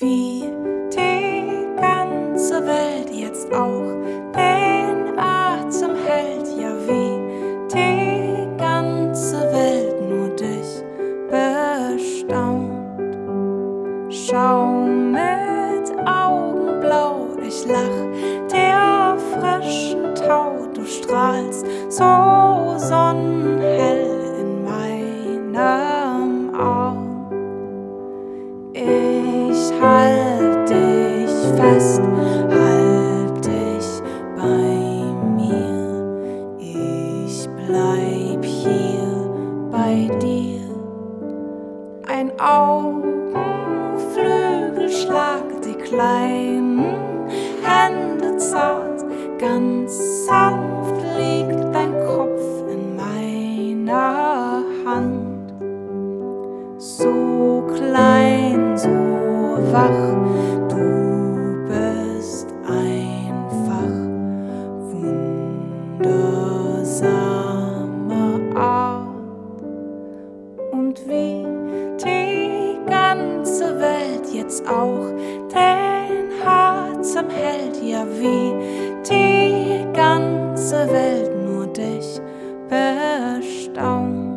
wie die ganze Welt jetzt auch den Atem hält, ja wie die ganze Welt nur dich bestaunt. Schau mit Augen blau, ich lach der frischen Tau, du strahlst so sonnenhell in meinem Auge. Ich halt dich fest, halt dich bei mir. Ich bleib hier bei dir. Ein Augenflügelschlag, die kleinen Hände zart, ganz sanft liegt dein Kopf in meiner Hand. So klein, so wach, du bist einfach wundersame Art. Und wie die ganze Welt jetzt auch den Atem hält, ja wie die ganze Welt nur dich bestaunt.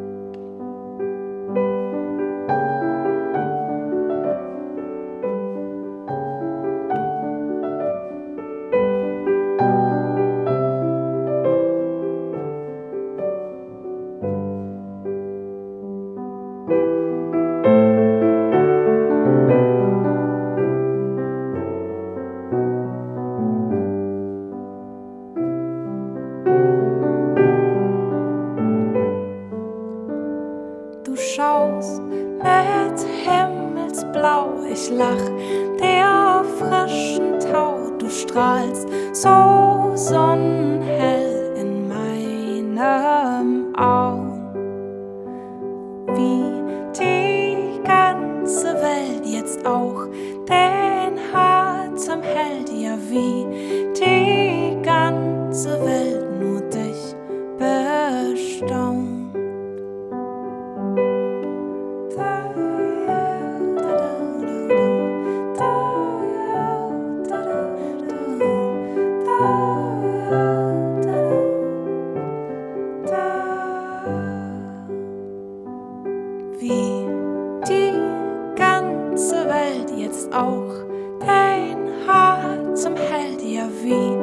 Du schaust mit Himmelsblau, ich lach der frischen Tau, du strahlst so sonnenhell in meinem Auge. Wie die ganze Welt jetzt auch den Atem hält, ja wie die ganze Welt nur dich bestaunt. Wie die ganze Welt jetzt auch den Atem hält, ja wie